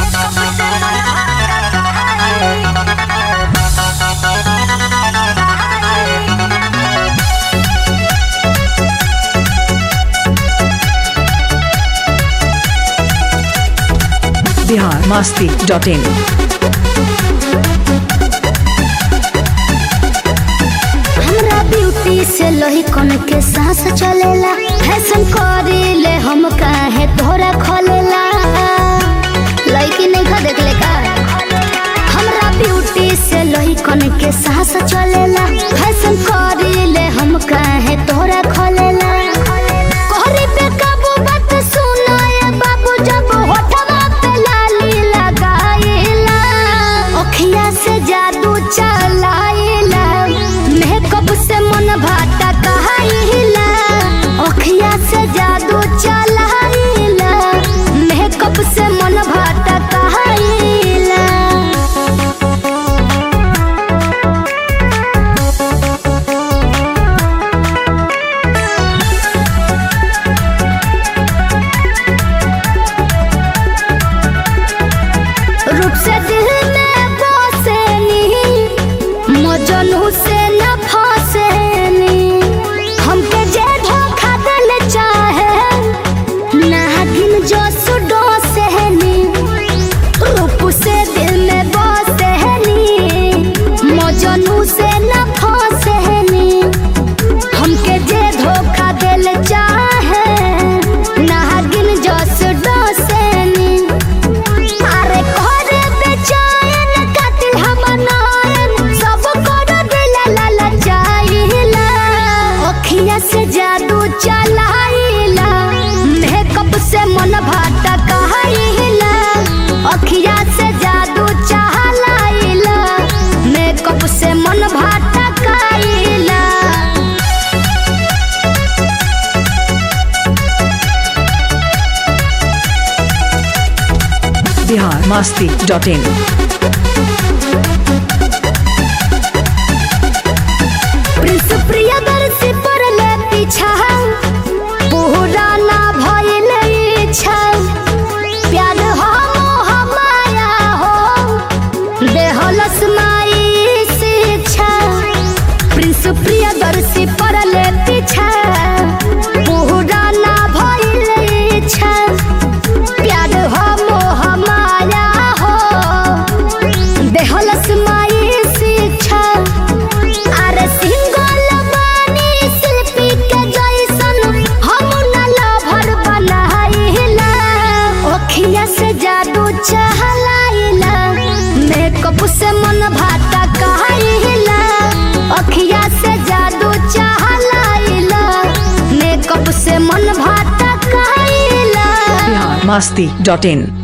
biharmasti.in हमरा beauty से लोही कौन के सांस चलेला फैशन करीले हम काहे तोरा खोलेला लड़की नहीं खा देख ले का हमरा ब्यूटी से लोही कौन के सांस चलेला फैशन करीले हम काहे तोरा खोलेला कोहरी पे काबू बात सुनाए बाबू जब होठवा पे लाली लगाईला ओखिया से जादू चलाईला मेकअप से मन भाटा कहाईला ओखिया से जादू चलाईला मेकअप से मन भाटा कहाईला रूप से दिल में बसेनी मजनू से न फसेनी हमके जे धोखा दिल चाहे नागिन जो सुडो सहनी रूप से दिल में बसेनी मजनू से न फसेनी हमके जे धोखा दिल चाहे नागिन जो सुडो सहनी अरे कोरे बेचैन कातिल हम नायन सब कर दिल ललचाईला ओखिया से जादू चलाईला मेकअप से मन भाटा कहाईला ओखिया से जादू चलाईला मेकअप से मन भाटा कहाईला biharmasti.in प्रिंस प्रियदर्शी पर ले पीछा पुराना भइल इच्छा प्यार हो हमाया हो देहलस माई शिक्षा प्रिंस प्रियदर्शी पर ले पीछा पुराना भइल इच्छा प्यार हो हमाया हो देहलस माई शिक्षा अरे सिंगल बानी शिल्पी के जैसन हम न लभर बनाईला ओखिया से जादू चलाईला मेकअप से मन भाटा कहाईला ओखिया से जादू चलाईला मेकअप से मन भाटा कहाईला biharmasti.in